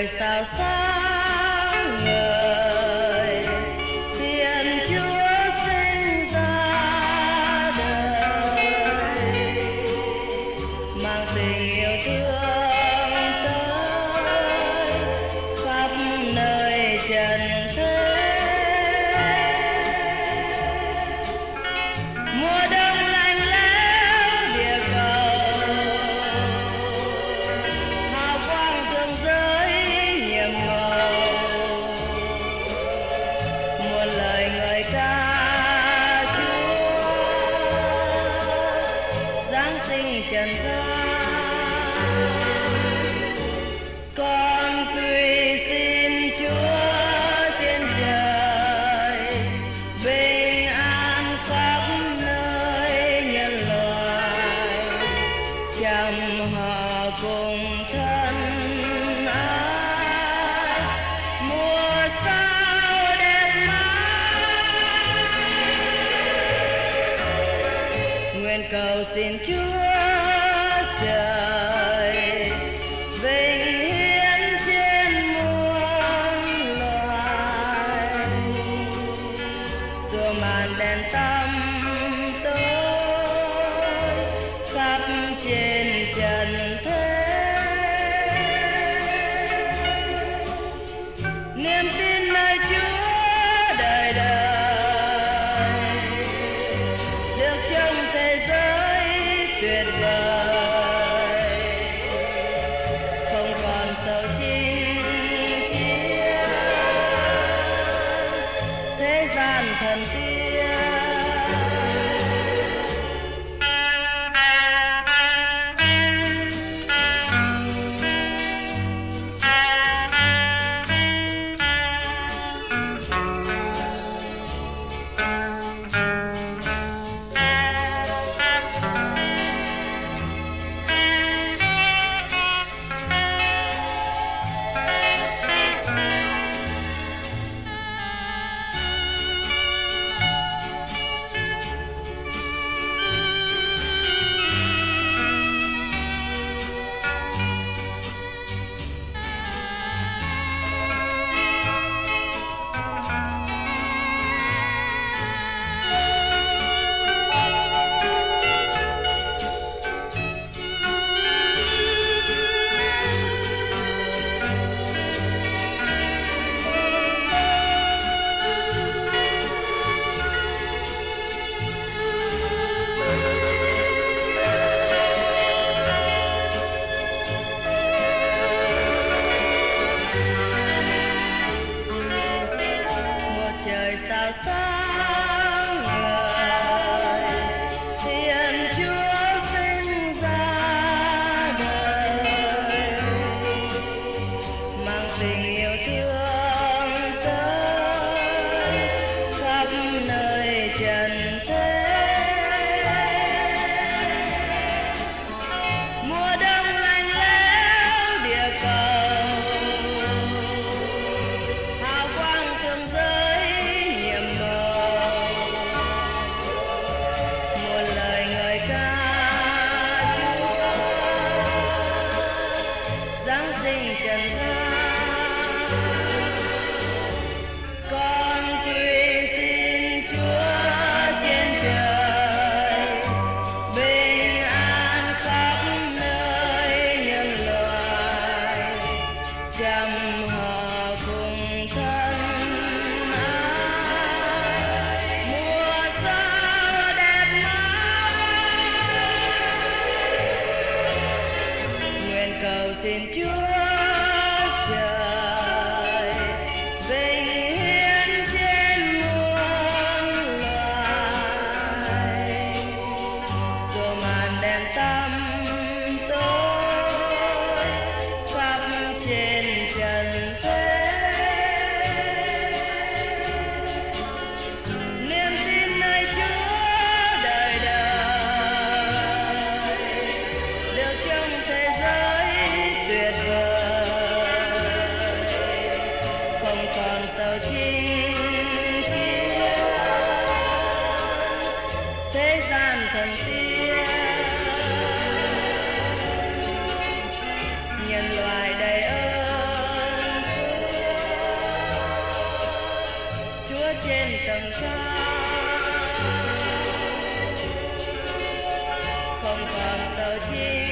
trời sao sáng ngời, Thiên Chúa sinh ra đời, mang tình yêu thương tới khắp nơi trần thế. Mùa đông lạnh lẽo địa cầu, hào quang thương giới nhiệm màu, muôn lời ngợi ca Chúa giáng sinh trần gian. Con quy xin Chúa trên trời, bình an khắp nơi nhân loại, chăm họ cùng thân ái, mùa sao đẹp mãi. Nguyện cầu xin Chúa trời vinh hiển trên muôn loài, xua màn đèn tăm tối khắp trên trần thế. Niềm tin nơi Chúa đời đời được trong thế giới tuyệt vời, không còn sầu chinh chiến thế gian thần tiên. Trời sao sáng ngời, Thiên Chúa sinh ra đời, mang tình yêu thương tới khắp nơi trần thế. Mùa đông lạnh lẽo địa cầu, hào quang thương giới nhiệm màu, muôn lời ngợi ca Chúa giáng sinh trần gian. Con quy xin Chúa trên trời, bình an khắp nơi nhân loại, chăm họ cùng thân ái, mùa sao đẹp mãi. Nguyện cầu xin Chúa trời vinh hiển trên muôn loài, xua màn đèn tăm tối khắp trên trần thế. Niềm tin nơi Chúa đời đời được trong thế giới tuyệt vời, không còn sầu chinh chiến thế gian thần tiên. Nhân loại đầy ơn tầng cao, không còn sầu chi